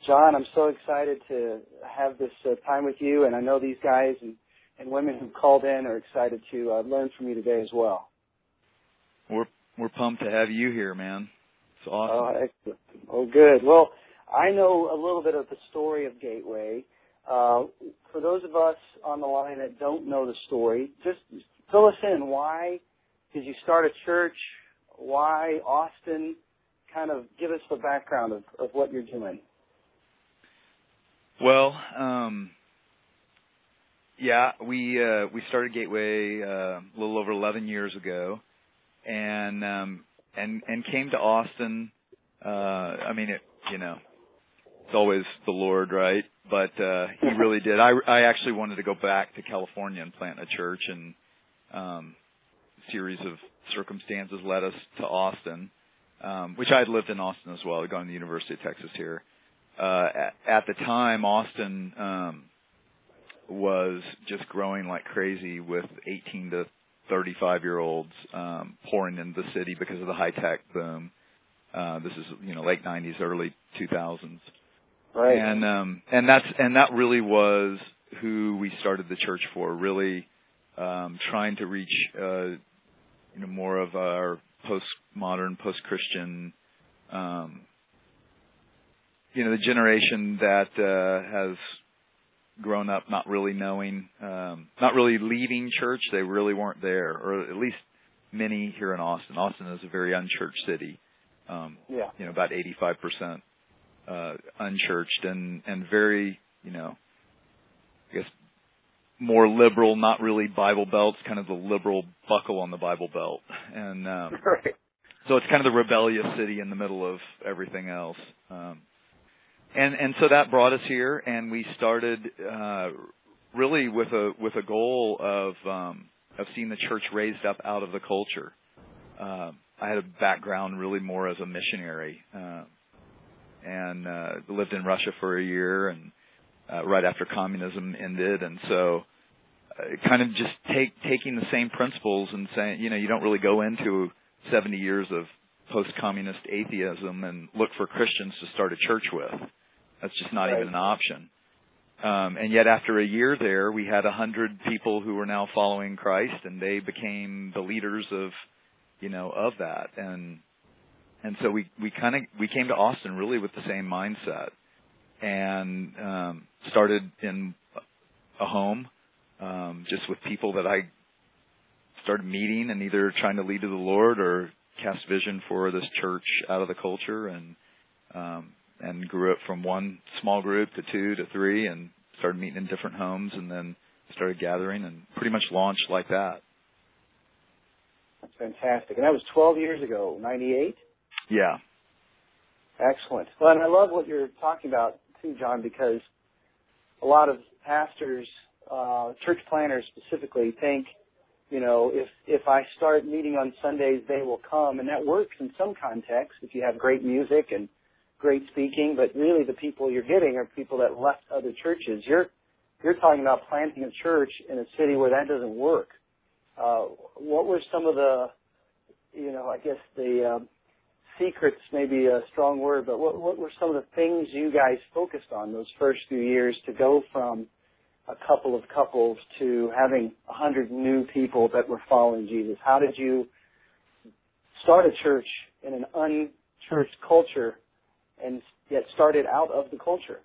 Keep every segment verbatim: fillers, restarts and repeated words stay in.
John, I'm so excited to have this uh, time with you, and I know these guys and, and women who called in are excited to uh, learn from you today as well. We're we're pumped to have you here, man. It's awesome. Oh, excellent. Oh, good. Well, I know a little bit of the story of Gateway. Uh, for those of us on the line that don't know the story, just fill us in. Why did you start a church? Why Austin? Kind of give us the background of, of what you're doing. Well, um, yeah, we uh, we started Gateway uh, a little over eleven years ago, and um, and and came to Austin. Uh, I mean, it, you know, it's always the Lord, right? But uh, He really did. I I actually wanted to go back to California and plant a church, and um, a series of circumstances led us to Austin, um, which I had lived in Austin as well. I'd gone to the University of Texas here. Uh, at, at the time, Austin um, was just growing like crazy with eighteen to thirty-five year olds um, pouring into the city because of the high tech boom. Uh, this is, you know, late nineties, early two thousands. Right. And, um, and that's, and that really was who we started the church for, really, um, trying to reach, uh, you know, more of our postmodern, post-Christian, um, you know, the generation that, uh, has grown up not really knowing, um, not really leaving church. They really weren't there, or at least many here in Austin. Austin is a very unchurched city. Um, yeah. You know, about eighty-five percent uh, unchurched, and and very, you know, I guess more liberal, not really Bible Belts, kind of the liberal buckle on the Bible Belt, and um, Right. so it's kind of the rebellious city in the middle of everything else. Um, and and so that brought us here, and we started uh, really with a with a goal of um, of seeing the church raised up out of the culture. Uh, I had a background really more as a missionary, uh, and uh, lived in Russia for a year, and uh, right after communism ended, and so uh, kind of just take taking the same principles and saying, you know, you don't really go into seventy years of post-communist atheism and look for Christians to start a church with. That's just not Right. even an option. Um, and yet after a year there, we had a hundred people who were now following Christ, and they became the leaders of, you know, of that. And, and so we, we kind of, we came to Austin really with the same mindset, and, um, started in a home, um, just with people that I started meeting and either trying to lead to the Lord or cast vision for this church out of the culture, and, um, and grew up from one small group to two to three, and started meeting in different homes, and then started gathering, and pretty much launched like that. That's fantastic. And that was twelve years ago, ninety-eight? Yeah. Excellent. Well, and I love what you're talking about, too, John, because a lot of pastors, uh, church planners specifically, think, you know, if, if I start meeting on Sundays, they will come. And that works in some contexts if you have great music and great speaking, but really the people you're getting are people that left other churches. You're, you're talking about planting a church in a city where that doesn't work. Uh, what were some of the, you know, I guess the um, secrets, maybe a strong word, but what, what were some of the things you guys focused on those first few years to go from a couple of couples to having a hundred new people that were following Jesus? How did you start a church in an unchurched culture and yet started out of the culture?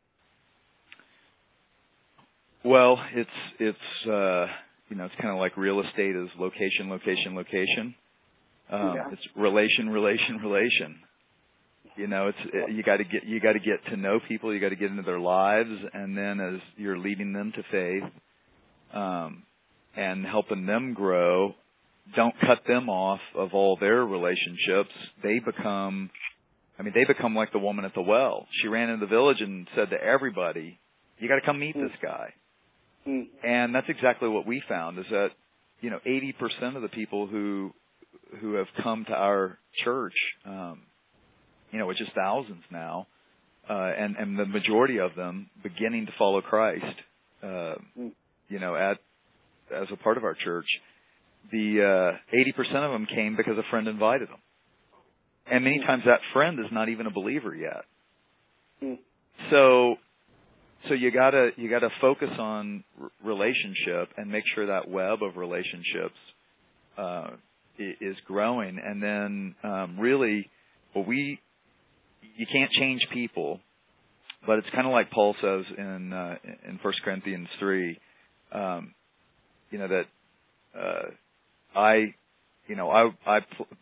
Well, it's, it's, uh, you know, it's kind of like real estate is location, location, location. Um, yeah. It's relation, relation, relation. You know, it's, it, you gotta get, you gotta get to know people, you gotta get into their lives, and then as you're leading them to faith, um, and helping them grow, don't cut them off of all their relationships. They become, I mean, they become like the woman at the well. She ran into the village and said to everybody, you gotta come meet Mm. this guy. Mm. And that's exactly what we found, is that, you know, eighty percent of the people who, who have come to our church, um, you know, which is thousands now, uh, and, and the majority of them beginning to follow Christ, uh, Mm. you know, at, as a part of our church, the, uh, eighty percent of them came because a friend invited them. And many Mm. times that friend is not even a believer yet. Mm. so so you gotta you gotta focus on r- relationship and make sure that web of relationships uh, is growing, and then um, really, well, we you can't change people, but it's kind of like Paul says in uh, in First Corinthians three, um, you know that uh, I, you know I I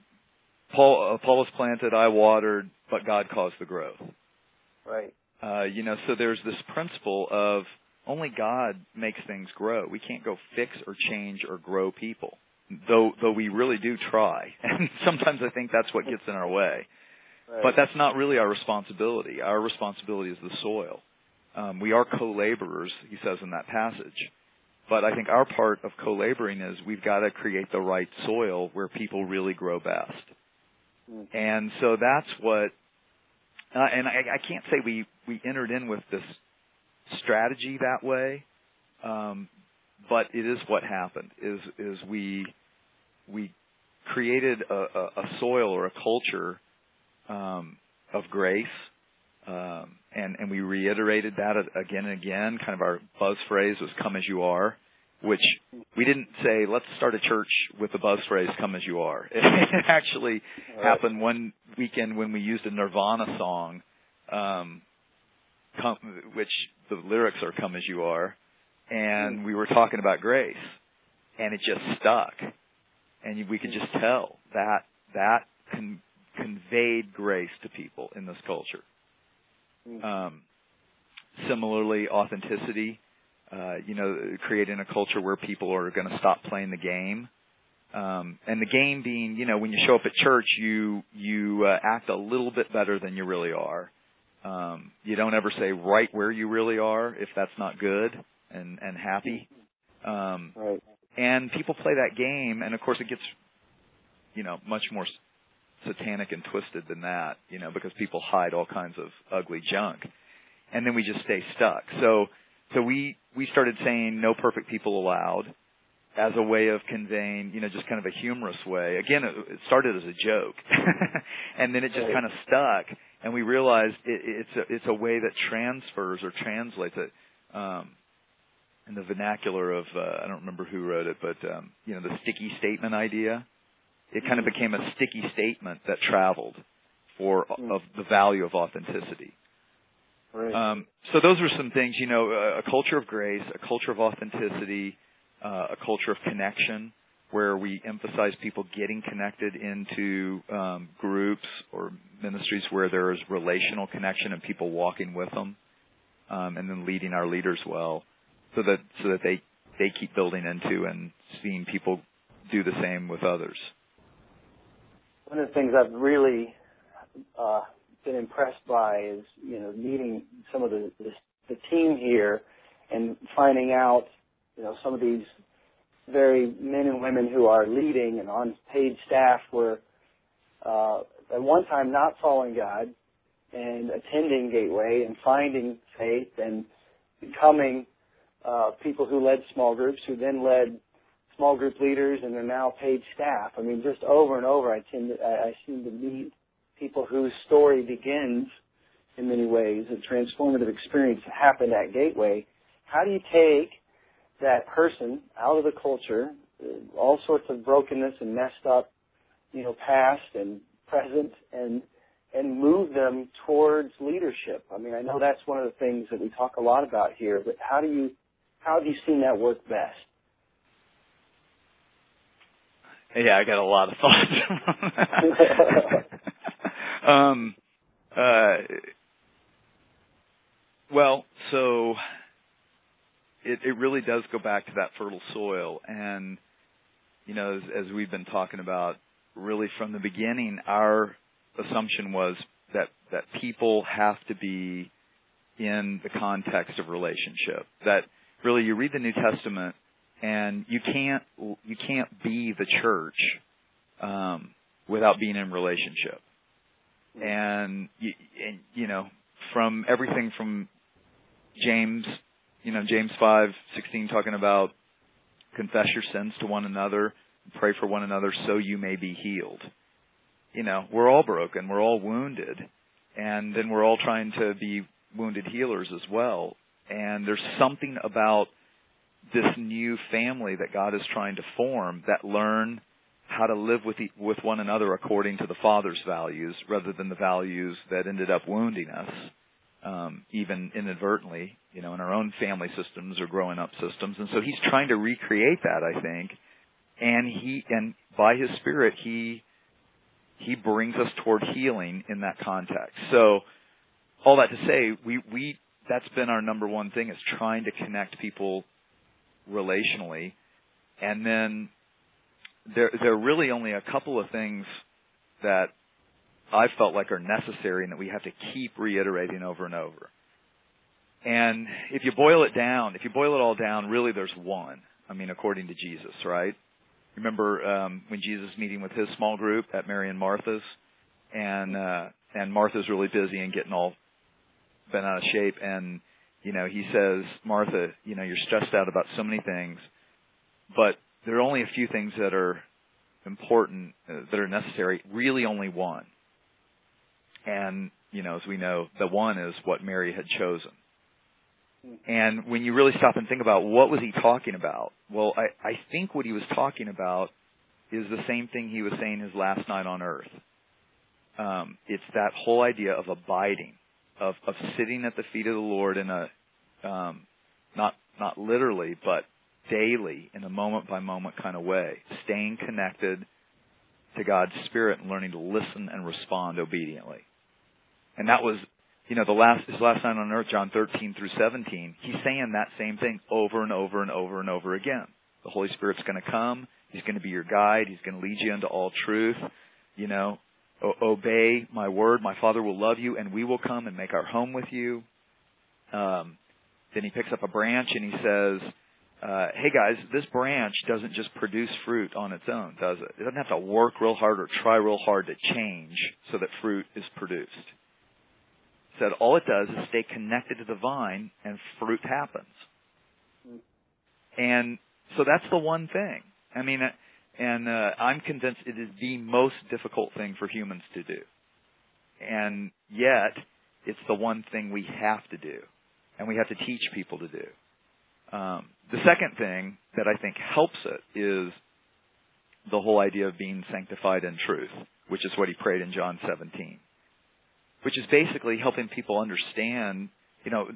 Paul Apollos planted, I watered, but God caused the growth. Right. Uh, you know, so there's this principle of only God makes things grow. We can't go fix or change or grow people. Though, though we really do try, and sometimes I think that's what gets in our way. Right. But that's not really our responsibility. Our responsibility is the soil. Um, we are co-laborers, he says in that passage. But I think our part of co-laboring is we've got to create the right soil where people really grow best. Mm. And so that's what, uh, and I, I can't say we, we entered in with this strategy that way. Um, But it is what happened. Is is we we created a, a, a soil or a culture um, of grace, um, and and we reiterated that again and again. Kind of our buzz phrase was "Come as you are," which we didn't say let's start a church with the buzz phrase "Come as you are." It actually right. happened one weekend when we used a Nirvana song, um, come, which the lyrics are "Come as you are." And we were talking about grace, and it just stuck. And we could just tell that that con- conveyed grace to people in this culture. Um, similarly, authenticity, uh, you know, creating a culture where people are going to stop playing the game. Um, and the game being, you know, when you show up at church, you you uh, act a little bit better than you really are. Um, you don't ever say right where you really are if that's not good. And, and happy. Um, right. And people play that game, and of course it gets, you know, much more satanic and twisted than that, you know, because people hide all kinds of ugly junk. And then we just stay stuck. So, so we, we started saying no perfect people allowed as a way of conveying, you know, just kind of a humorous way. Again, it, it started as a joke. And then it just kind of stuck, and we realized it, it's a, it's a way that transfers or translates it. Um, in the vernacular of, uh, I don't remember who wrote it, but, um, you know, the sticky statement idea. It kind of became a sticky statement that traveled for mm. of the value of authenticity. Right. Um, so those are some things, you know, a, a culture of grace, a culture of authenticity, uh, a culture of connection, where we emphasize people getting connected into um, groups or ministries where there is relational connection and people walking with them, um, and then leading our leaders well. So that so that they, they keep building into and seeing people do the same with others. One of the things I've really uh, been impressed by is, you know, meeting some of the, the the team here and finding out, you know, some of these very men and women who are leading and on paid staff were uh, at one time not following God and attending Gateway and finding faith and becoming Uh, people who led small groups, who then led small group leaders, and are now paid staff. I mean, just over and over, I tend to, I, I seem to meet people whose story begins, in many ways, a transformative experience that happened at Gateway. How do you take that person out of the culture, uh, all sorts of brokenness and messed up, you know, past and present, and and move them towards leadership? I mean, I know that's one of the things that we talk a lot about here, but how do you How have you seen that work best? Yeah, I got a lot of thoughts. um, uh, well, so it, it really does go back to that fertile soil. And, you know, as, as we've been talking about, really from the beginning, our assumption was that, that people have to be in the context of relationship. That really, you read the New Testament, and you can't you can't be the church um, without being in relationship. And you, and you know, from everything from James, you know, James five sixteen, talking about confess your sins to one another, pray for one another, so you may be healed. You know, we're all broken, we're all wounded, and then we're all trying to be wounded healers as well. And there's something about this new family that God is trying to form that learn how to live with, e- with one another according to the Father's values rather than the values that ended up wounding us, um, even inadvertently, you know, in our own family systems or growing up systems. And so he's trying to recreate that, I think. And he, and by his Spirit, he, he brings us toward healing in that context. So all that to say, we, we, that's been our number one thing, is trying to connect people relationally. And then there, there are really only a couple of things that I felt like are necessary and that we have to keep reiterating over and over. And if you boil it down, if you boil it all down, really there's one. I mean, according to Jesus, right? Remember um, when Jesus was meeting with his small group at Mary and Martha's, and uh, and Martha's really busy and getting all bent out of shape, and you know he says, Martha, you know you're stressed out about so many things, but there are only a few things that are important, uh, that are necessary. Really, only one. And you know, as we know, the one is what Mary had chosen. And when you really stop and think about what was he talking about, well, I, I think what he was talking about is the same thing he was saying his last night on earth. Um, it's that whole idea of abiding, of, of sitting at the feet of the Lord in a, um, not not literally, but daily, in a moment-by-moment kind of way, staying connected to God's Spirit and learning to listen and respond obediently. And that was, you know, the last his last night on earth, John thirteen through seventeen, he's saying that same thing over and over and over and over again. The Holy Spirit's going to come. He's going to be your guide. He's going to lead you into all truth. You know, o- obey my word. My Father will love you, and we will come and make our home with you. Um, then he picks up a branch and he says, uh, hey guys, this branch doesn't just produce fruit on its own, does it? It doesn't have to work real hard or try real hard to change so that fruit is produced. Said all it does is stay connected to the vine and fruit happens. And so that's the one thing. I mean, and uh, I'm convinced it is the most difficult thing for humans to do. And yet, it's the one thing we have to do. And we have to teach people to do. Um, the second thing that I think helps it is the whole idea of being sanctified in truth, which is what he prayed in John seventeen. Which is basically helping people understand, you know,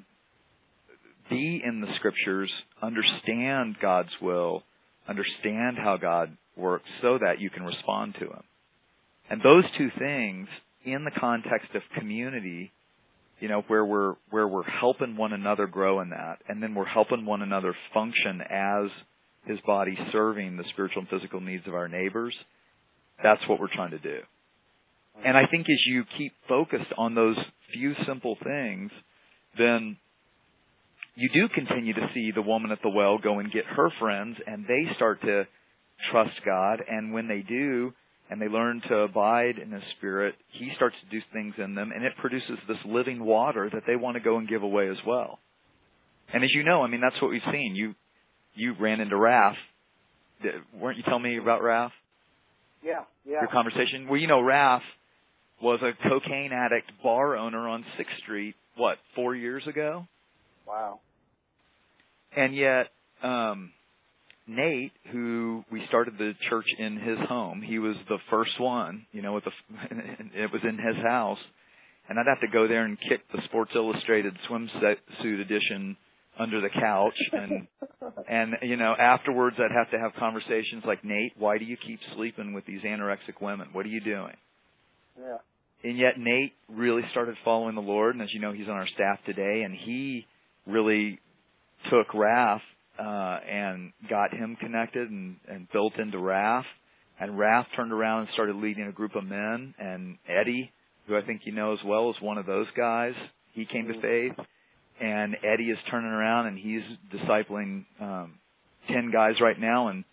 be in the Scriptures, understand God's will, understand how God works so that you can respond to Him. And those two things, in the context of community, you know, where we're where we're helping one another grow in that, and then we're helping one another function as His body, serving the spiritual and physical needs of our neighbors, that's what we're trying to do. And I think as you keep focused on those few simple things, then you do continue to see the woman at the well go and get her friends, and they start to trust God. And when they do, and they learn to abide in His Spirit, He starts to do things in them, and it produces this living water that they want to go and give away as well. And as you know, I mean, that's what we've seen. You you ran into Raph. Weren't you telling me about Raph? Yeah, yeah. Your conversation? Well, you know, Raph was a cocaine addict bar owner on sixth Street, what, four years ago? Wow. And yet, um, Nate, who we started the church in his home, he was the first one, you know, with the, it was in his house. And I'd have to go there and kick the Sports Illustrated swimsuit edition under the couch. And, and, you know, afterwards I'd have to have conversations like, Nate, why do you keep sleeping with these anorexic women? What are you doing? Yeah. And yet Nate really started following the Lord, and as you know, he's on our staff today, and he really took Raph uh, and got him connected and, and built into Raph. And Raph turned around and started leading a group of men, and Eddie, who I think you know as well, is one of those guys. He came to faith, and Eddie is turning around, and he's discipling um, ten guys right now, and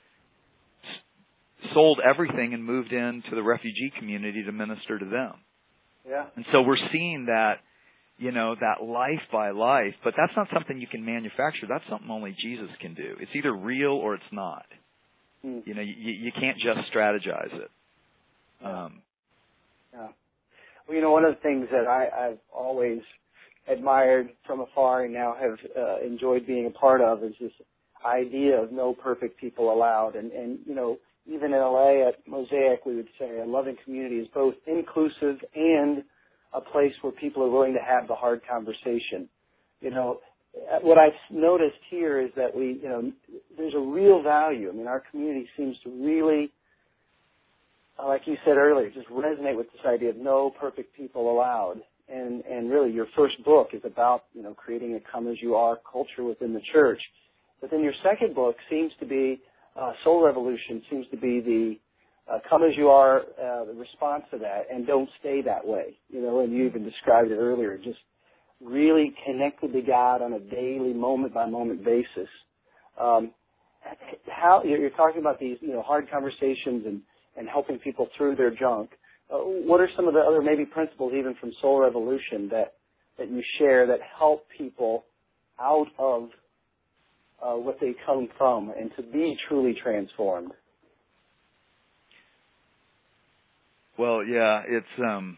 sold everything and moved into the refugee community to minister to them. Yeah. And so we're seeing that, you know, that life by life, but that's not something you can manufacture. That's something only Jesus can do. It's either real or it's not. Hmm. You know, you, you can't just strategize it. Yeah. Um, yeah. Well, you know, one of the things that I, I've always admired from afar and now have uh, enjoyed being a part of is this idea of no perfect people allowed. And, and, you know, even in L A at Mosaic, we would say a loving community is both inclusive and a place where people are willing to have the hard conversation. You know, what I've noticed here is that we, you know, there's a real value. I mean, our community seems to really, like you said earlier, just resonate with this idea of no perfect people allowed. And, and really your first book is about, you know, creating a come as you are culture within the church. But then your second book seems to be, uh, Soul Revolution seems to be the uh, come as you are, uh, the response to that, and don't stay that way. You know, and you even described it earlier, just really connected to God on a daily, moment-by-moment basis. Um, how you're talking about these, you know, hard conversations and, and helping people through their junk. Uh, what are some of the other maybe principles, even from Soul Revolution, that that you share that help people out of uh, what they come from and to be truly transformed? Well, yeah, it's um,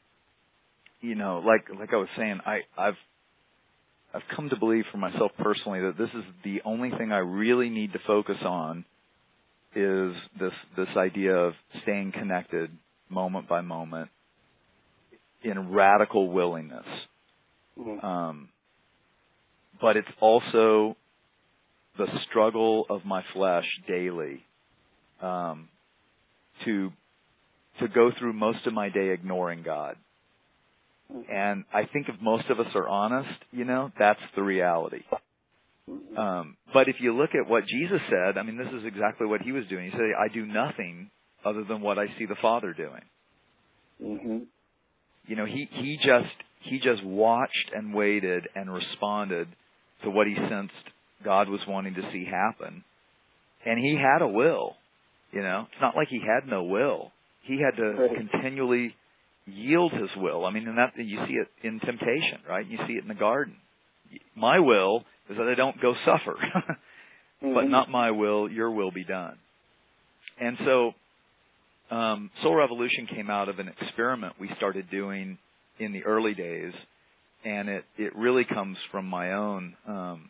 you know, like like I was saying, I, I've I've come to believe for myself personally that this is the only thing I really need to focus on is this this idea of staying connected moment by moment in radical willingness. Mm-hmm. Um, but it's also the struggle of my flesh daily um, to to go through most of my day ignoring God. And I think if most of us are honest, you know, that's the reality. Um, but if you look at what Jesus said, I mean, this is exactly what he was doing. He said, I do nothing other than what I see the Father doing. Mm-hmm. You know, he, he just he just watched and waited and responded to what he sensed God was wanting to see happen. And he had a will, you know. It's not like he had no will. He had to Right. continually yield his will. I mean, and that you see it in temptation, right? You see it in the garden. My will is that I don't go suffer, Mm-hmm. but not my will, your will be done. And so um, Soul Revolution came out of an experiment we started doing in the early days, and it, it really comes from my own um,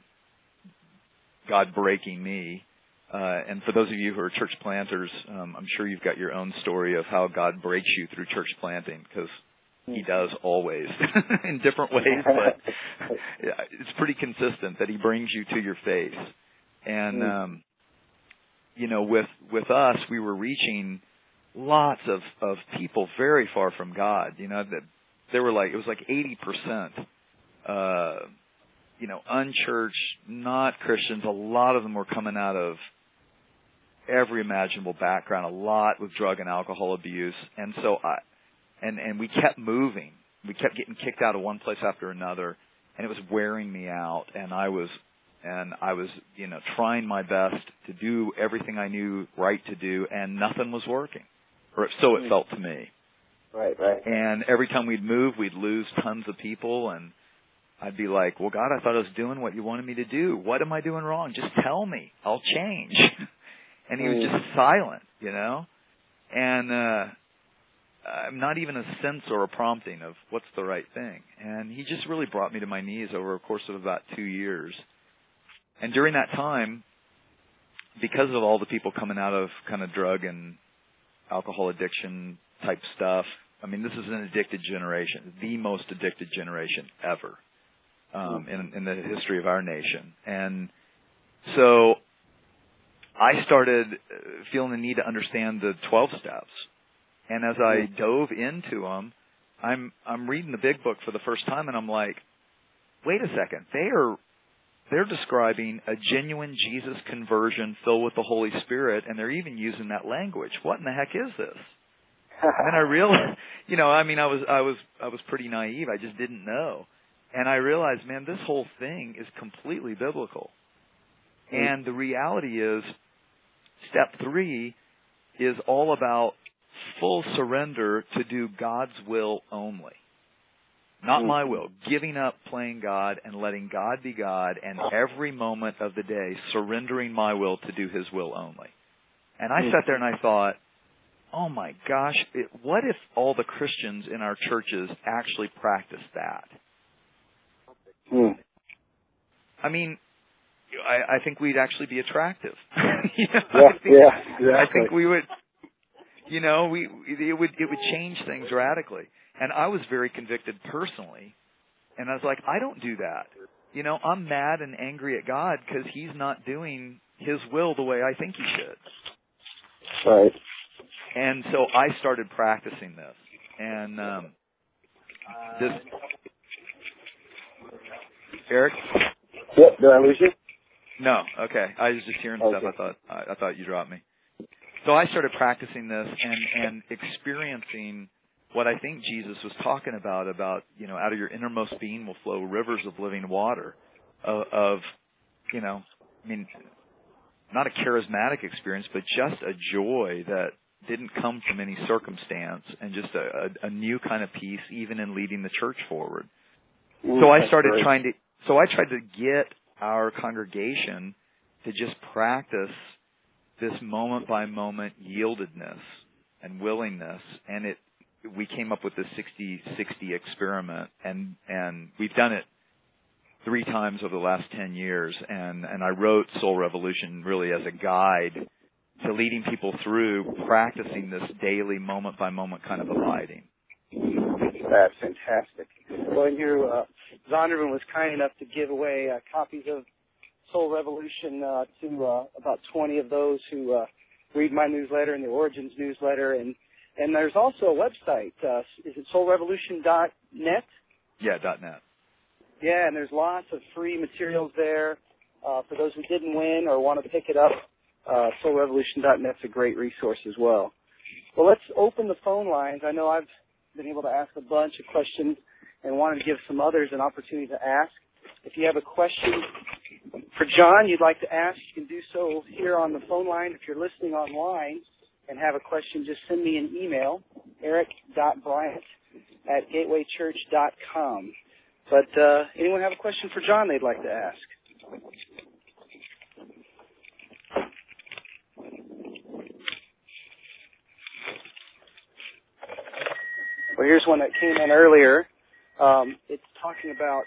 God breaking me. Uh, and for those of you who are church planters, um, I'm sure you've got your own story of how God breaks you through church planting, because he does always in different ways, but it's pretty consistent that he brings you to your face. And, um, you know, with, with us, we were reaching lots of, of people very far from God. You know, that they were like, it was like eighty percent, uh, you know, unchurched, not Christians. A lot of them were coming out of every imaginable background, a lot with drug and alcohol abuse. And so I, and, and we kept moving. We kept getting kicked out of one place after another, and it was wearing me out. And I was, and I was, you know, trying my best to do everything I knew right to do, and nothing was working. Or so it felt to me. Right, right. And every time we'd move, we'd lose tons of people, and I'd be like, well, God, I thought I was doing what you wanted me to do. What am I doing wrong? Just tell me. I'll change. And he was just silent, you know, and uh, not even a sense or a prompting of what's the right thing. And he just really brought me to my knees over a course of about two years. And during that time, because of all the people coming out of kind of drug and alcohol addiction type stuff, I mean, this is an addicted generation, the most addicted generation ever um, in, in the history of our nation. And so I started feeling the need to understand the twelve steps. And as I dove into them, I'm, I'm reading the big book for the first time, and I'm like, wait a second, they are, they're describing a genuine Jesus conversion filled with the Holy Spirit, and they're even using that language. What in the heck is this? And then I realized, you know, I mean, I was, I was, I was pretty naive. I just didn't know. And I realized, man, this whole thing is completely biblical. And the reality is, step three is all about full surrender to do God's will only. Not mm-hmm. my will. Giving up playing God and letting God be God, and every moment of the day surrendering my will to do his will only. And I mm-hmm. sat there and I thought, oh my gosh, it, what if all the Christians in our churches actually practiced that? I mean, I, I think we'd actually be attractive. you know, Yeah, I think, yeah, exactly. I think we would, you know, we it would it would change things radically. And I was very convicted personally, and I was like, I don't do that. You know, I'm mad and angry at God because He's not doing His will the way I think He should. Right. And so I started practicing this, and um, this. Eric? Yep. Did I lose you? No. Okay. I was just hearing Okay. stuff. I thought I, I thought you dropped me. So I started practicing this and and experiencing what I think Jesus was talking about. About you know, out of your innermost being will flow rivers of living water. Of, of you know, I mean, not a charismatic experience, but just a joy that didn't come from any circumstance, and just a, a, a new kind of peace, even in leading the church forward. Mm, So I started great. trying to. So I tried to get our congregation to just practice this moment by moment yieldedness and willingness, and it. We came up with this sixty sixty experiment, and and we've done it three times over the last ten years, and and I wrote Soul Revolution really as a guide to leading people through practicing this daily moment by moment kind of abiding. That's fantastic. Well, and you, uh, Zondervan was kind enough to give away uh, copies of Soul Revolution uh, to uh, about twenty of those who uh, read my newsletter and the Origins newsletter. And, and there's also a website. Uh, is it soul revolution dot net? Yeah, .net. Yeah, and there's lots of free materials there uh, for those who didn't win or want to pick it up. Uh, soul revolution dot net's a great resource as well. Well, let's open the phone lines. I know I've been able to ask a bunch of questions and wanted to give some others an opportunity to ask. If you have a question for John you'd like to ask, you can do so here on the phone line. If you're listening online and have a question, just send me an email, eric dot bryant at gateway church dot com. But uh, anyone have a question for John they'd like to ask? Well, here's one that came in earlier. Um, it's talking about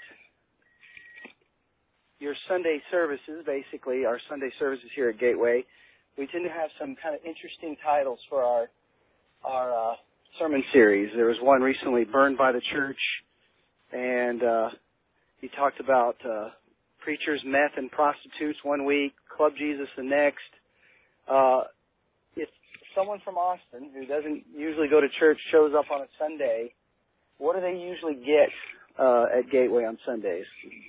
your Sunday services, basically, our Sunday services here at Gateway. We tend to have some kind of interesting titles for our our uh, sermon series. There was one recently, Burned by the Church, and uh, he talked about uh, preachers, meth, and prostitutes one week, Club Jesus the next. Uh, if someone from Austin who doesn't usually go to church shows up on a Sunday, what do they usually get uh, at Gateway on Sundays?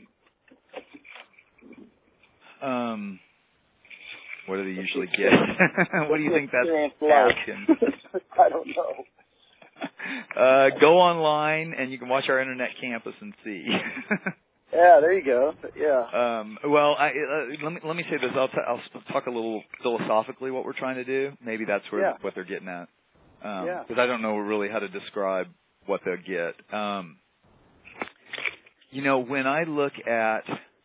Um, what do they usually get? What do you think that's asking? I don't know. Uh, go online and you can watch our internet campus and see. Yeah, there you go. Yeah. Um, well, I, uh, let me let me say this. I'll, t- I'll talk a little philosophically what we're trying to do. Maybe that's where Yeah. what they're getting at. Um, Yeah. Because I don't know really how to describe what they'll get. Um, you know, when I look at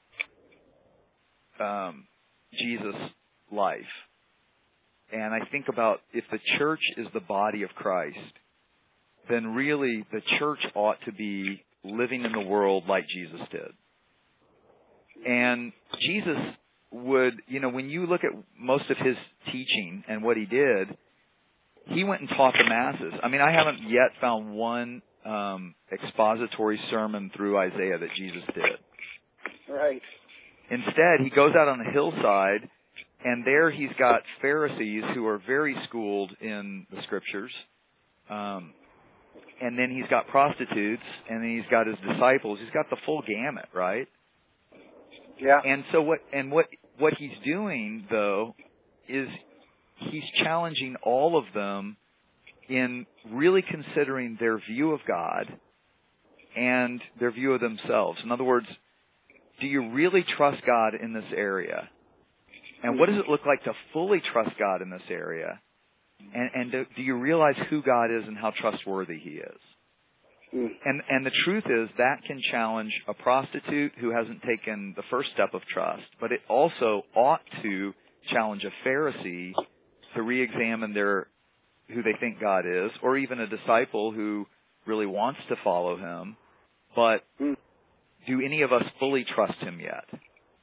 um, Jesus' life, and I think about if the church is the body of Christ, then really the church ought to be living in the world like Jesus did. And Jesus would, you know, when you look at most of his teaching and what he did, he went and taught the masses. I mean, I haven't yet found one um, expository sermon through Isaiah that Jesus did. Right. Instead, he goes out on the hillside, and there he's got Pharisees who are very schooled in the scriptures. Um, and then he's got prostitutes, and then he's got his disciples. He's got the full gamut, right? Yeah. And so what, and what, what he's doing, though, is he's challenging all of them in really considering their view of God and their view of themselves. In other words, do you really trust God in this area? And what does it look like to fully trust God in this area? And, and do, do you realize who God is and how trustworthy he is? Mm. And, and the truth is that can challenge a prostitute who hasn't taken the first step of trust, but it also ought to challenge a Pharisee to re-examine their, who they think God is, or even a disciple who really wants to follow him, but Mm. do any of us fully trust him yet?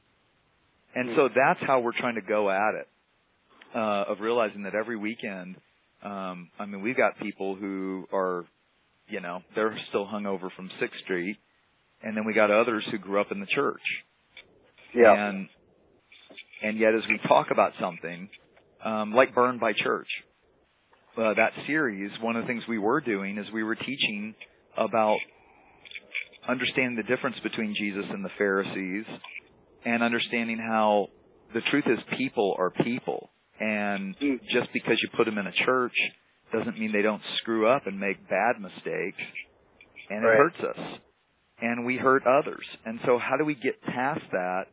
And so that's how we're trying to go at it, uh, of realizing that every weekend, um, I mean, we've got people who are, you know, they're still hungover from sixth Street, and then we got others who grew up in the church. Yeah. And, and yet as we talk about something, um, like Burned by Church, uh, that series, one of the things we were doing is we were teaching about understanding the difference between Jesus and the Pharisees, and understanding how the truth is people are people. And just because you put them in a church doesn't mean they don't screw up and make bad mistakes. And it Right. hurts us. And we hurt others. And so how do we get past that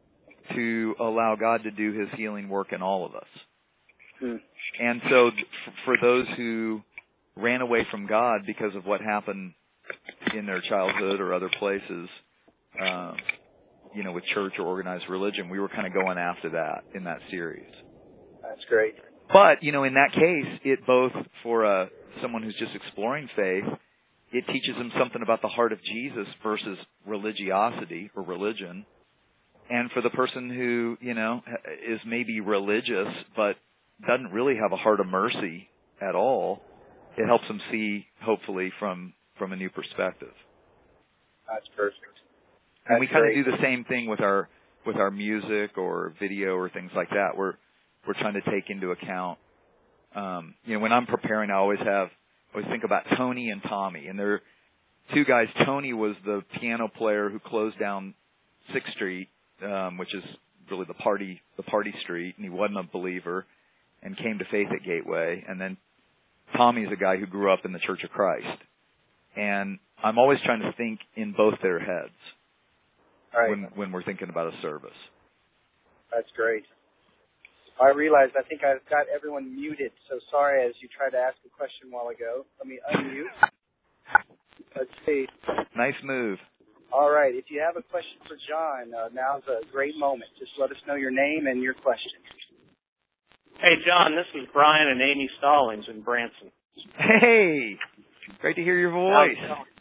to allow God to do his healing work in all of us? Hmm. And so for those who ran away from God because of what happened in their childhood or other places, um, you know, with church or organized religion, we were kind of going after that in that series. That's great. But, you know, in that case, it both for uh, someone who's just exploring faith, it teaches them something about the heart of Jesus versus religiosity or religion. And for the person who, you know, is maybe religious but doesn't really have a heart of mercy at all, it helps them see, hopefully, from, from a new perspective. That's perfect. That's and we kind of great. do the same thing with our with our music or video or things like that. We're we're trying to take into account, um, you know, when I'm preparing, I always have always think about Tony and Tommy, and they're two guys. Tony was the piano player who closed down sixth Street, um, which is really the party the party street, and he wasn't a believer and came to faith at Gateway. And then Tommy's a guy who grew up in the Church of Christ. And I'm always trying to think in both their heads right. when when we're thinking about a service. That's great. I realized I think I've got everyone muted, so sorry as you tried to ask a question a while ago. Let me unmute. Let's see. Nice move. All right. If you have a question for John, uh, now's a great moment. Just let us know your name and your question. Hey, John, this is Brian and Amy Stallings in Branson. Hey, great to hear your voice.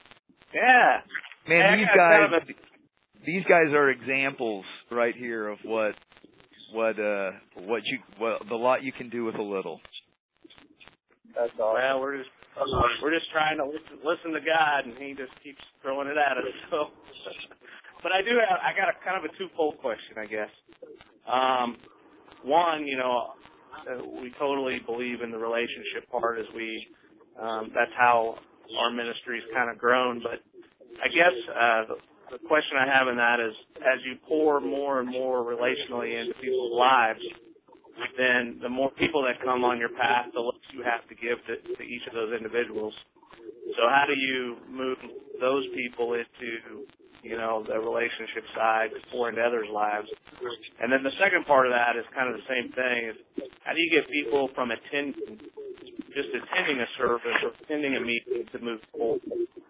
Yeah. Man, hey, these I guys, kind of a... these guys are examples right here of what, what, uh, what you, what the lot you can do with a little. That's awesome. Well, we're just we're just trying to listen, listen to God, and He just keeps throwing it at us. So, but I do have I got a kind of a twofold question, I guess. Um, one, you know, uh, we totally believe in the relationship part, as we um, that's how our ministry's kind of grown. But I guess uh, the, the question I have in that is, as you pour more and more relationally into people's lives, then the more people that come on your path, the less you have to give to, to each of those individuals. So how do you move those people into, you know, the relationship side to pour into others' lives? And then the second part of that is kind of the same thing. Is how do you get people from attending, just attending a service or attending a meeting to move forward?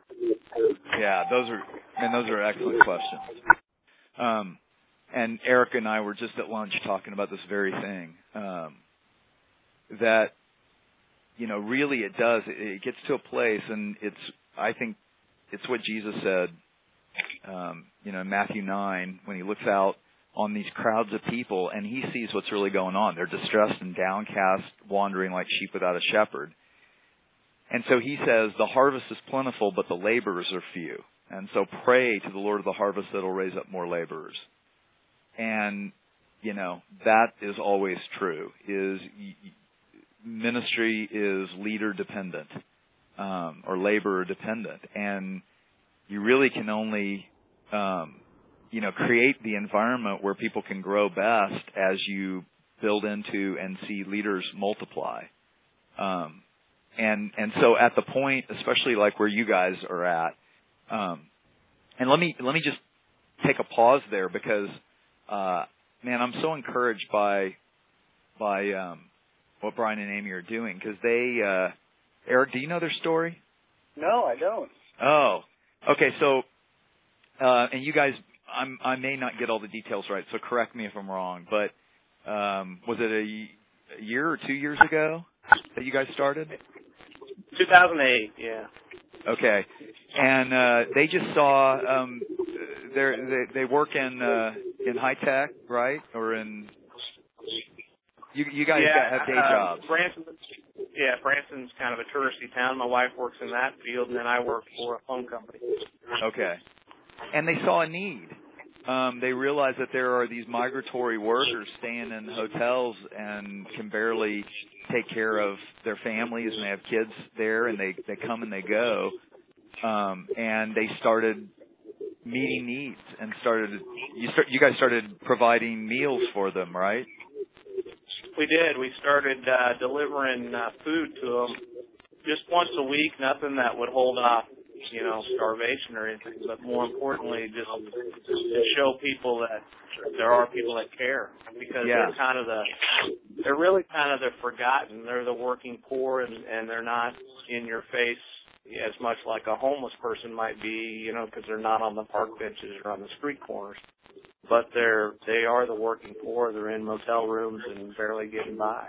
Yeah, those are, and those are excellent questions. Um, and Eric and I were just at lunch talking about this very thing. Um, that, you know, really it does. It, it gets to a place, and it's, I think, it's what Jesus said, um, you know, in Matthew nine, when he looks out on these crowds of people, and he sees what's really going on. They're distressed and downcast, wandering like sheep without a shepherd. And so he says, the harvest is plentiful, but the laborers are few. And so pray to the Lord of the harvest that will raise up more laborers. And, you know, that is always true, is ministry is leader dependent, um, or laborer dependent. And you really can only, um, you know, create the environment where people can grow best as you build into and see leaders multiply. Um, and, and so at the point, especially like where you guys are at, um, and let me, let me just take a pause there because, uh, man, I'm so encouraged by, by, um, what Brian and Amy are doing, because they, uh, Eric, do you know their story? No, I don't. Oh, okay. So, uh, and you guys, I'm, I may not get all the details right, so correct me if I'm wrong, but, um, was it a, a year or two years ago that you guys started? two thousand eight, yeah. Okay. And, uh, they just saw, um, they're, they, they work in, uh, in high tech, right? Or in you you guys yeah, got, have day uh, jobs. Branson, yeah, Branson's kind of a touristy town. My wife works in that field, and then I work for a phone company. Okay. And they saw a need. Um, they realized that there are these migratory workers staying in hotels and can barely take care of their families, and they have kids there, and they, they come and they go. Um, and they started meeting needs and started, you, start, you guys started providing meals for them, right? We did. We started uh, delivering uh, food to them just once a week, nothing that would hold off, you know, starvation or anything, but more importantly, just to show people that there are people that care, because Yeah. they're kind of the, they're really kind of the forgotten. They're the working poor, and, and they're not in your face as much like a homeless person might be, you know, because they're not on the park benches or on the street corners. But they're, they are the working poor. They're in motel rooms and barely getting by.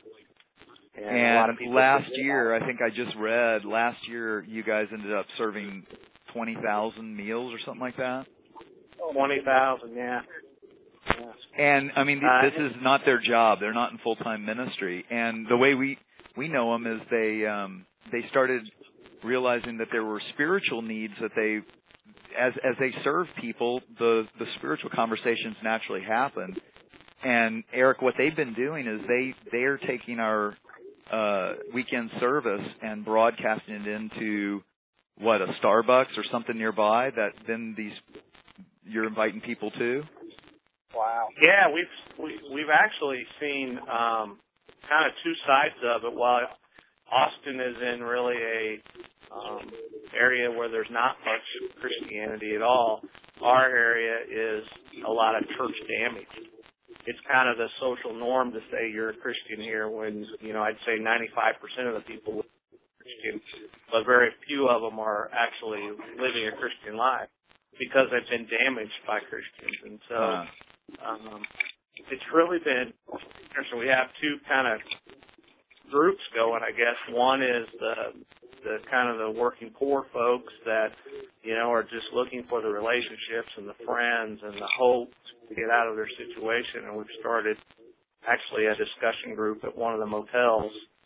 And, And a lot of people last year, I think I just read, last year you guys ended up serving twenty thousand meals or something like that? twenty thousand, yeah. yeah. And, I mean, Uh, this is not their job. They're not in full-time ministry. And the way we, we know them is they, um, they started realizing that there were spiritual needs that they, as, as they serve people, the, the spiritual conversations naturally happen. And Eric, what they've been doing is they, they are taking our, uh, weekend service and broadcasting it into, what, a Starbucks or something nearby that then these, you're inviting people to? Wow. Yeah, we've we, we've actually seen um, kind of two sides of it. While Austin is in really a um, area where there's not much Christianity at all, our area is a lot of church damage. It's kind of the social norm to say you're a Christian here when, you know, I'd say ninety-five percent of the people are Christian, but very few of them are actually living a Christian life because they've been damaged by Christians. And so Uh. um, it's really been, so we have two kind of groups going, I guess. One is the the kind of the working poor folks that, you know, are just looking for the relationships and the friends and the hope to get out of their situation. And we've started actually a discussion group at one of the motels.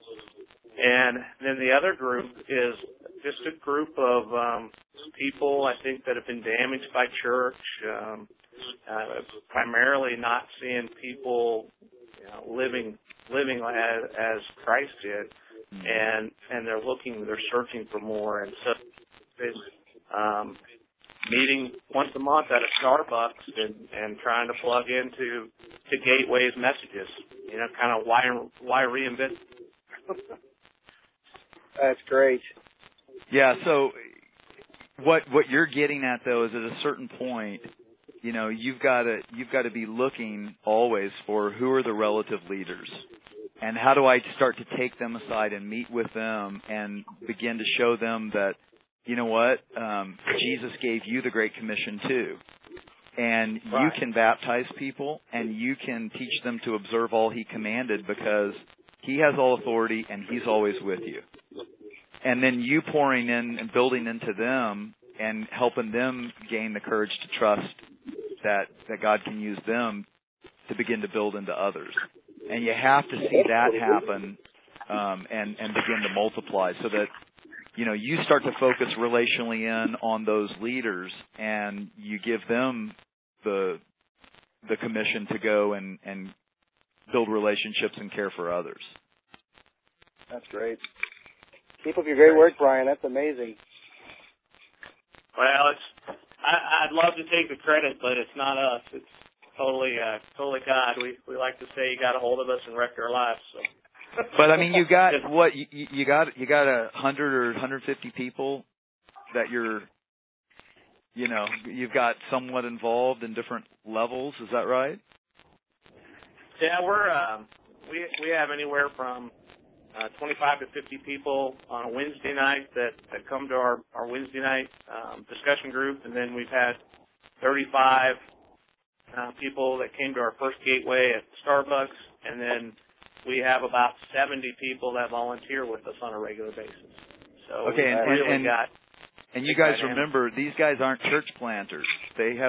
And then the other group is just a group of um, people, I think, that have been damaged by church, um, uh, primarily not seeing people, you know, living living as, as Christ did, and and they're looking, they're searching for more. And so it's um, meeting once a month at a Starbucks and, and trying to plug into to Gateway's messages, you know, kind of why why reinvent. That's great. Yeah, so what what you're getting at though is at a certain point, you know, you've got to you've got to be looking always for who are the relative leaders, and how do I start to take them aside and meet with them and begin to show them that, you know what, um, Jesus gave you the Great Commission too, and Right. you can baptize people and you can teach them to observe all He commanded because He has all authority and He's always with you. And then you pouring in and building into them and helping them gain the courage to trust that, that God can use them to begin to build into others. And you have to see that happen um, and, and begin to multiply so that, you know, you start to focus relationally in on those leaders and you give them the the commission to go and, and build relationships and care for others. That's great. Keep up your great work, Brian. That's amazing. Well, it's I, I'd love to take the credit, but it's not us. It's totally uh, totally God. We we like to say He got a hold of us and wrecked our lives. So. But I mean, you got what you, you got you got a hundred or one hundred fifty people that you're, you know, you've got somewhat involved in different levels. Is that right? Yeah, we're um, we we have anywhere from uh, twenty-five to fifty people on a Wednesday night that, that come to our, our Wednesday night um, discussion group, and then we've had thirty-five uh, people that came to our first Gateway at Starbucks, and then we have about seventy people that volunteer with us on a regular basis. So okay, we and, really and, got. And you guys remember, these guys aren't church planters. They have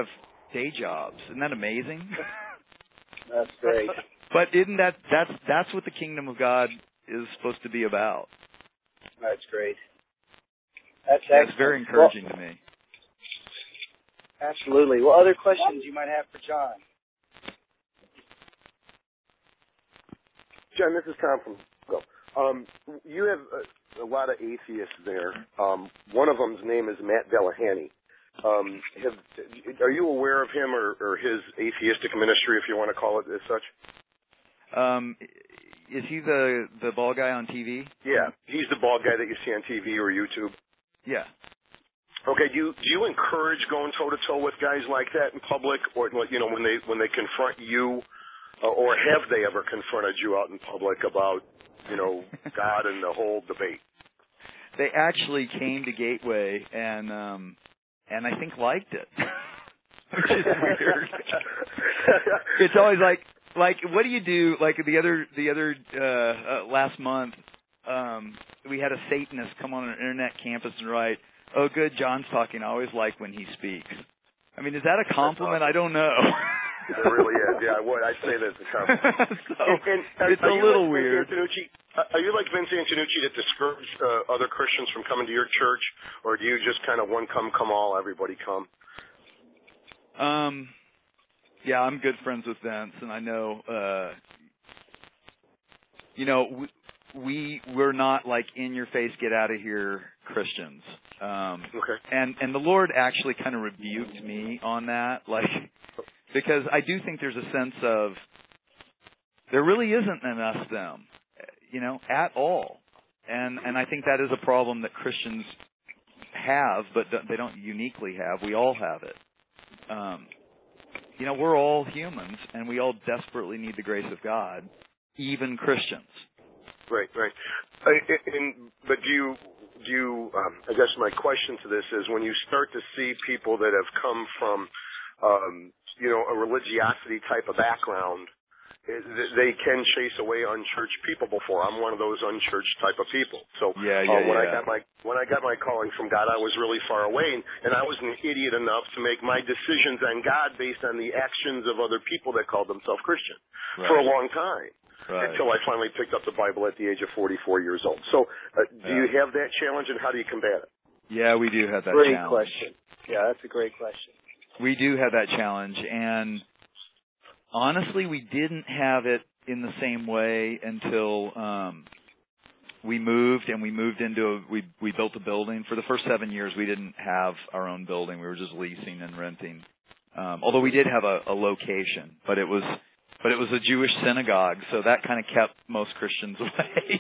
day jobs. Isn't that amazing? That's great. But isn't that that's that's what the kingdom of God is supposed to be about? That's great. That's That's very encouraging well, to me. Absolutely. Well, other questions you might have for John? John, this is Tom from Go. Um, you have a, a lot of atheists there. Um, one of them's name is Matt Delahanty. Um, have, are you aware of him or, or his atheistic ministry, if you want to call it as such? Um, is he the the bald guy on T V? Yeah, he's the bald guy that you see on T V or YouTube. Yeah. Okay. Do you do you encourage going toe to toe with guys like that in public, or you know when they when they confront you, uh, or have they ever confronted you out in public about you know God and the whole debate? They actually came to Gateway and um, and I think liked it. Which is weird. It's always like. Like, what do you do? Like the other, the other uh, uh, last month, um, we had a Satanist come on an internet campus and write, "Oh, good, John's talking. I always like when he speaks." I mean, is that a compliment? I don't know. It really is. Yeah, I would. I'd say that's a compliment. so, and, and are, it's are a little like weird. Are you like Vince Antonucci that discourage uh, other Christians from coming to your church, or do you just kind of one come, come all, everybody come? Um. Yeah, I'm good friends with Vince, and I know, uh, you know, we, we we're not like in your face, get out of here Christians. Um, okay. And and the Lord actually kind of rebuked me on that, like, because I do think there's a sense of there really isn't an us them, you know, at all, and and I think that is a problem that Christians have, but they don't uniquely have. We all have it. Um, You know, we're all humans, and we all desperately need the grace of God, even Christians. Right, right. Uh, and, but do you, do you, um, I guess my question to this is when you start to see people that have come from, um, you know, a religiosity type of background, they can chase away unchurched people before. I'm one of those unchurched type of people. So yeah, yeah, uh, when yeah. I got my when I got my calling from God, I was really far away, and, and I was an idiot enough to make my decisions on God based on the actions of other people that called themselves Christian right. for a long time. Right. Until I finally picked up the Bible at the age of forty-four years old. So uh, do yeah. you have that challenge, and how do you combat it? Yeah, we do have that great challenge. Great question. Yeah, that's a great question. We do have that challenge, and honestly, we didn't have it in the same way until um, we moved, and we moved into a, we we built a building. For the first seven years, we didn't have our own building. We were just leasing and renting. Um, although we did have a, a location, but it was but it was a Jewish synagogue, so that kind of kept most Christians away.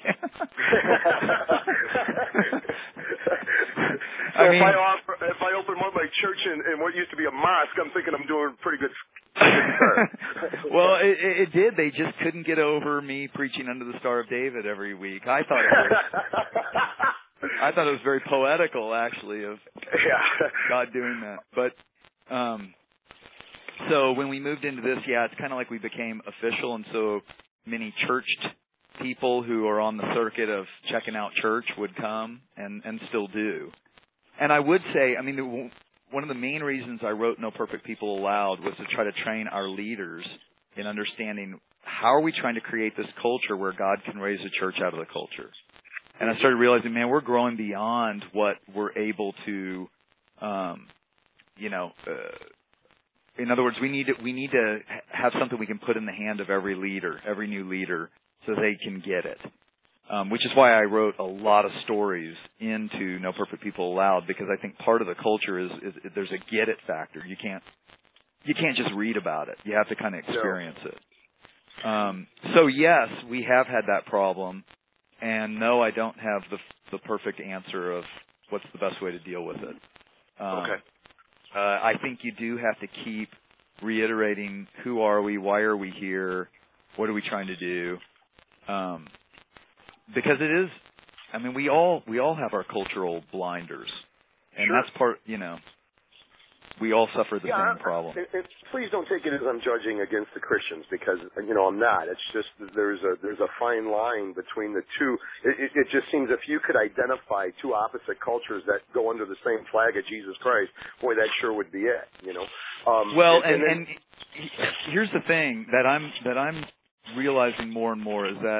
So I mean, if I offer, if I open up my church in, in what used to be a mosque, I'm thinking I'm doing pretty good. Well, it, it did. They just couldn't get over me preaching under the Star of David every week. I thought it was. I thought it was very poetical, actually, of yeah. God doing that. But um, so when we moved into this, yeah, it's kind of like we became official, and so many churched people who are on the circuit of checking out church would come and and still do. And I would say, I mean, the, one of the main reasons I wrote No Perfect People Allowed was to try to train our leaders in understanding how are we trying to create this culture where God can raise a church out of the culture. And I started realizing, man, we're growing beyond what we're able to, um, you know, uh, in other words, we need to, we need to have something we can put in the hand of every leader, every new leader, so they can get it. Um, which is why I wrote a lot of stories into No Perfect People Allowed, because I think part of the culture is, is, is there's a get it factor. You can't you can't just read about it. You have to kind of experience no. it. Um, so yes, we have had that problem, and no, I don't have the the perfect answer of what's the best way to deal with it. Um, okay. Uh, I think you do have to keep reiterating who are we, why are we here, what are we trying to do. Um, Because it is, I mean, we all we all have our cultural blinders, and sure. that's part. You know, we all suffer the yeah, same problem. It, it, please don't take it as I'm judging against the Christians, because you know I'm not. It's just there's a there's a fine line between the two. It, it, it just seems if you could identify two opposite cultures that go under the same flag of Jesus Christ, boy, that sure would be it. You know. Um, well, and, and, and, then, and here's the thing that I'm that I'm realizing more and more is that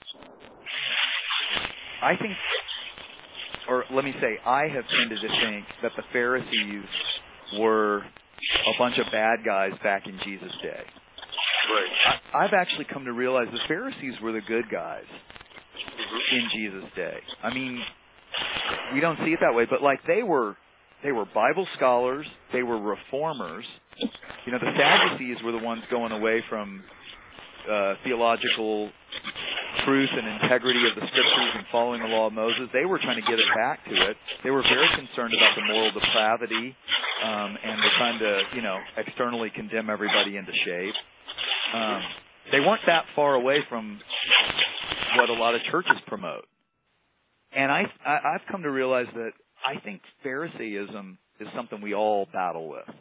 I think, or let me say, I have tended to think that the Pharisees were a bunch of bad guys back in Jesus' day. right. I, I've actually come to realize the Pharisees were the good guys Mm-hmm. in Jesus' day. I mean, we don't see it that way, but like they were, they were Bible scholars, they were reformers. You know, the Sadducees were the ones going away from uh, theological truth and integrity of the Scriptures and following the law of Moses. They were trying to get it back to it. They were very concerned about the moral depravity, um, and were trying to, you know, externally condemn everybody into shape. Um, they weren't that far away from what a lot of churches promote. And I, I, I've come to realize that I think Pharisaism is something we all battle with.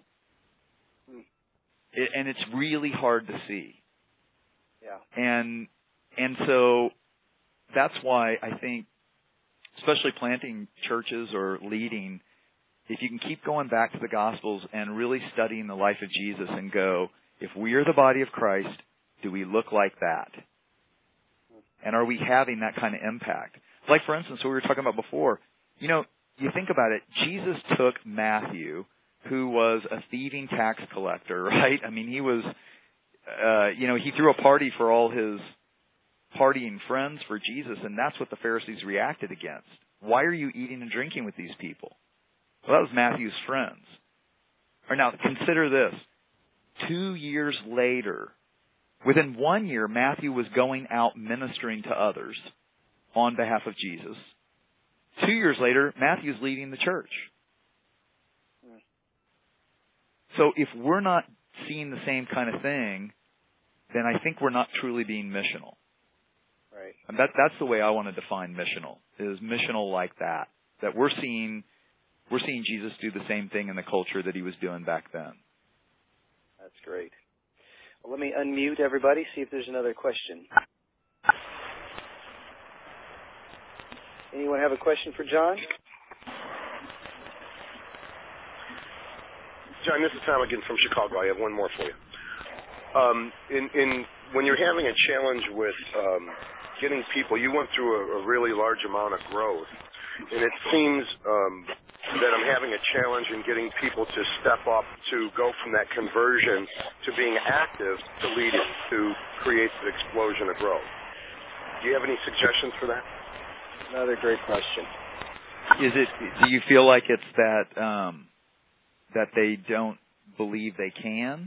It, and it's really hard to see. Yeah. And and so that's why I think, especially planting churches or leading, if you can keep going back to the Gospels and really studying the life of Jesus and go, if we are the body of Christ, do we look like that? And are we having that kind of impact? Like, for instance, what we were talking about before, you know, you think about it, Jesus took Matthew, who was a thieving tax collector, right? I mean, he was, uh, you know, he threw a party for all his partying friends for Jesus, and that's what the Pharisees reacted against. Why are you eating and drinking with these people? Well, that was Matthew's friends. Or now, consider this. Two years later, within one year, Matthew was going out ministering to others on behalf of Jesus. Two years later, Matthew's leading the church. So if we're not seeing the same kind of thing, then I think we're not truly being missional. Right. And that, that's the way I want to define missional, is missional like that. That we're seeing, we're seeing Jesus do the same thing in the culture that he was doing back then. That's great. Well, let me unmute everybody, see if there's another question. Anyone have a question for John? John, this is Tom again from Chicago. I have one more for you. Um, in, in when you're having a challenge with um, getting people, you went through a, a really large amount of growth, and it seems um, that I'm having a challenge in getting people to step up to go from that conversion to being active to leading to create the explosion of growth. Do you have any suggestions for that? Another great question. Is it? Do you feel like it's that um, that they don't believe they can?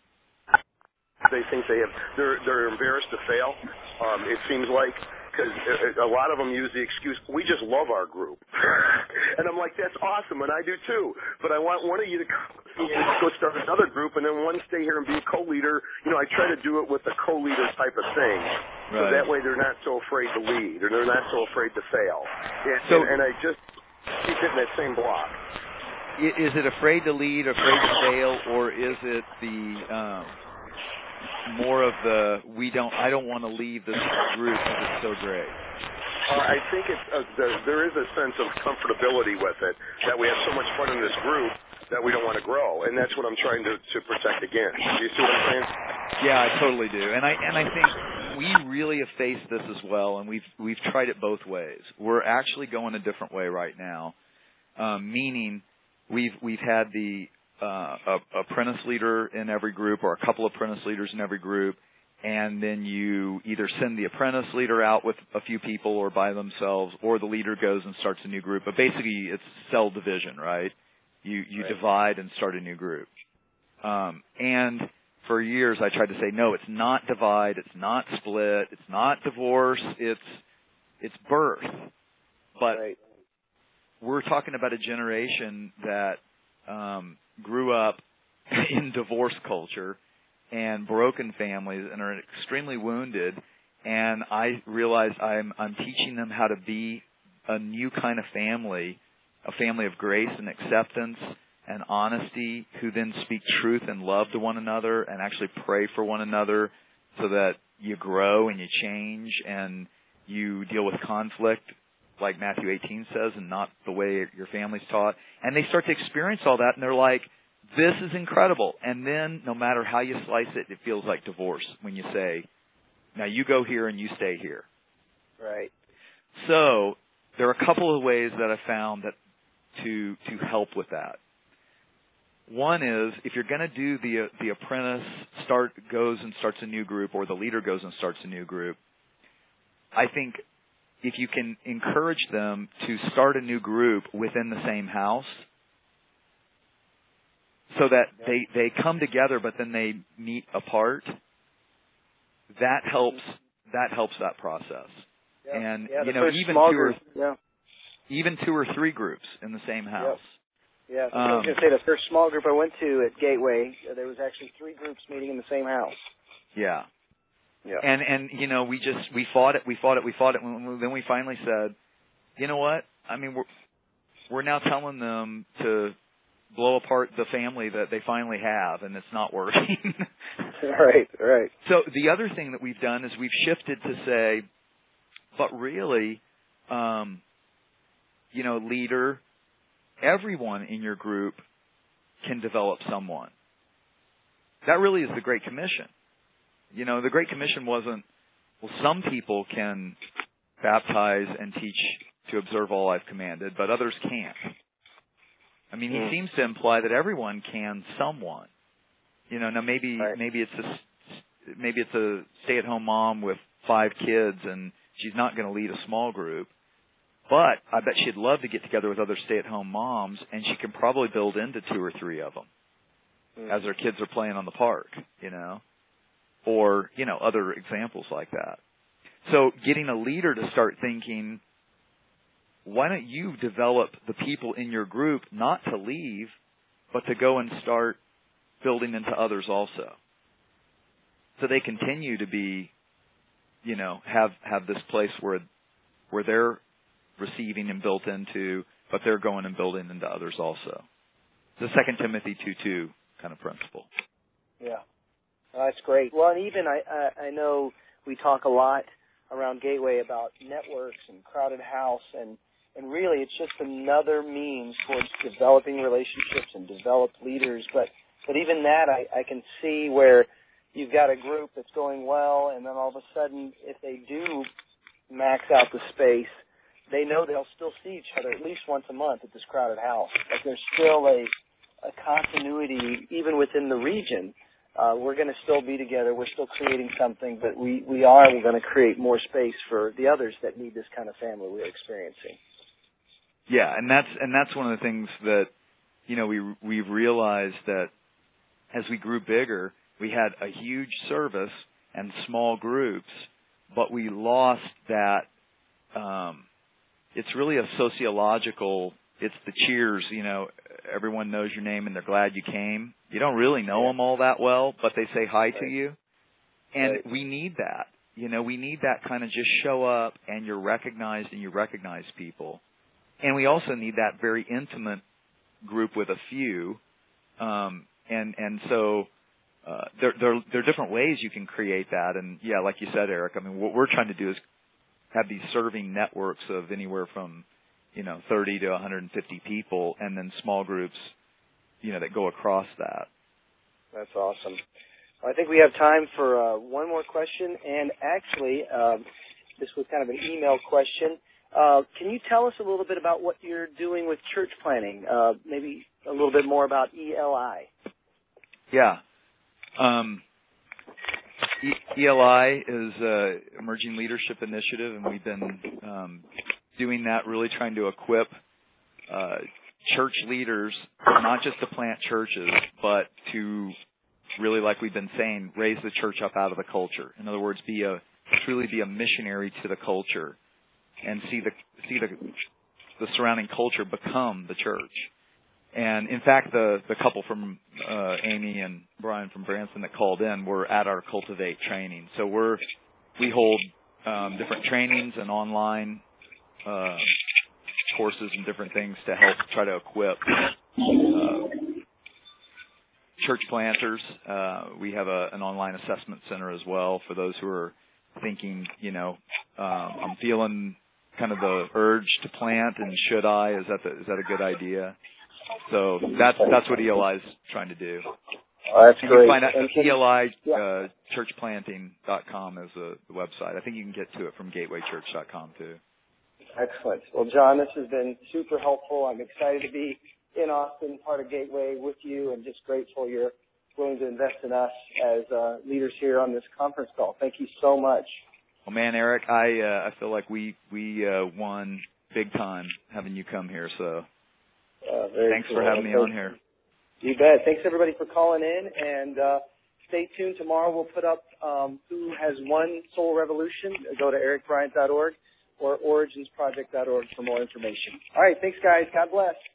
They think they have. They're they're embarrassed to fail. Um, it seems like because a lot of them use the excuse, "We just love our group," and I'm like, "That's awesome, and I do too." But I want one of you to come and go start another group, and then one stay here and be a co-leader. You know, I try to do it with a co-leader type of thing, so Right. that way they're not so afraid to lead, or they're not so afraid to fail. And, So, and, and I just keep hitting that same block. Is it afraid to lead, afraid to fail, or is it the um, more of the we don't? I don't want to leave this group because it's so great. Uh, I think it's, uh, the, there is a sense of comfortability with it, that we have so much fun in this group that we don't want to grow, and that's what I'm trying to, to protect against. Do you see what I'm saying? Yeah, I totally do, and I and I think we really have faced this as well, and we've we've tried it both ways. We're actually going a different way right now, um, meaning we've we've had the uh, a, apprentice leader in every group, or a couple of apprentice leaders in every group. And then you either send the apprentice leader out with a few people or by themselves, or the leader goes and starts a new group. But basically, it's cell division, right? You you right. divide and start a new group. Um, and for years, I tried to say, no, it's not divide, it's not split, it's not divorce, it's it's birth. But Right. we're talking about a generation that um, grew up in divorce culture and broken families and are extremely wounded, and I realized I'm I'm teaching them how to be a new kind of family, a family of grace and acceptance and honesty, who then speak truth and love to one another and actually pray for one another so that you grow and you change and you deal with conflict like Matthew eighteen says, and not the way your family's taught. And they start to experience all that, and they're like, this is incredible. And then no matter how you slice it, it feels like divorce when you say, now you go here and you stay here. Right. So there are a couple of ways that I found that to to help with that. One is if you're going to do the the apprentice start goes and starts a new group, or the leader goes and starts a new group, I think if you can encourage them to start a new group within the same house, so that they they come together but then they meet apart, that helps that helps that process. Yeah. And yeah, you know, even small two or group. Yeah. even two or three groups in the same house. Yep. Yeah, um, I was going to say the first small group I went to at Gateway, uh, there was actually three groups meeting in the same house. Yeah. Yeah. And and you know, we just we fought it, we fought it, we fought it, and then we finally said, you know what? I mean, we're we're now telling them to blow apart the family that they finally have, and it's not working. Right, right. So the other thing that we've done is we've shifted to say, but really, um, you know, leader, everyone in your group can develop someone. That really is the Great Commission. You know, the Great Commission wasn't, well, some people can baptize and teach to observe all I've commanded, but others can't. I mean, he Mm. seems to imply that everyone can someone. You know, now maybe Right. maybe it's a maybe it's a stay-at-home mom with five kids and she's not going to lead a small group, but I bet she'd love to get together with other stay-at-home moms, and she can probably build into two or three of them Mm. as their kids are playing on the park, you know, or, you know, other examples like that. So getting a leader to start thinking, why don't you develop the people in your group not to leave, but to go and start building into others also. So they continue to be, you know, have, have this place where, where they're receiving and built into, but they're going and building into others also. The Second Timothy two two kind of principle. Yeah. Oh, that's great. Well, and even I, I, I know we talk a lot around Gateway about networks and crowded house, and, and really it's just another means towards developing relationships and develop leaders. But, but even that, I, I can see where you've got a group that's going well, and then all of a sudden, if they do max out the space, they know they'll still see each other at least once a month at this crowded house. Like there's still a, a continuity even within the region. Uh, we're going to still be together. We're still creating something, but we, we are going to create more space for the others that need this kind of family we're experiencing. Yeah, and that's and that's one of the things that, you know, we we've realized that as we grew bigger, we had a huge service and small groups, but we lost that. Um, it's really a sociological. It's the cheers, you know. Everyone knows your name and they're glad you came. You don't really know Yeah. them all that well, but they say hi Right. to you. And Right. we need that. You know, we need that kind of just show up and you're recognized and you recognize people. And we also need that very intimate group with a few. Um, and, and so uh, there, there, there are different ways you can create that. And, yeah, like you said, Eric, I mean, what we're trying to do is have these serving networks of anywhere from, you know, thirty to one hundred fifty people, and then small groups, you know, that go across that. That's awesome. I think we have time for uh, one more question, and actually, um, this was kind of an email question. Uh, can you tell us a little bit about what you're doing with church planning? Uh, maybe a little bit more about E L I. Yeah. Um, e- ELI is an Emerging Leadership Initiative, and we've been um, doing that, really trying to equip uh, church leaders, not just to plant churches, but to really, like we've been saying, raise the church up out of the culture. In other words, be a truly be a missionary to the culture, and see the see the the surrounding culture become the church. And in fact, the the couple from uh, Amy and Brian from Branson that called in were at our Cultivate training. So we're we hold um, different trainings and online uh, courses and different things to help try to equip uh, church planters. Uh, we have a, an online assessment center as well for those who are thinking, you know, um, I'm feeling kind of the urge to plant, and should I? Is that the, is that a good idea? So that's that's what E L I is trying to do. Oh, that's you great. can find out And E L I yeah. uh, church planting dot com is the, the website. I think you can get to it from gateway church dot com too. Excellent. Well, John, this has been super helpful. I'm excited to be in Austin, part of Gateway with you, and just grateful you're willing to invest in us as uh, leaders here on this conference call. Thank you so much. Well, man, Eric, I uh, I feel like we we uh, won big time having you come here. So uh, very thanks cool. for having me Thanks. on here. You bet. Thanks everybody for calling in, and uh, stay tuned. Tomorrow we'll put up um, who has won Soul Revolution. Go to eric bryant dot org or origins project dot org for more information. All right. Thanks, guys. God bless.